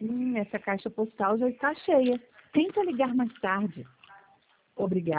Essa caixa postal já está cheia. Tenta ligar mais tarde. Obrigada.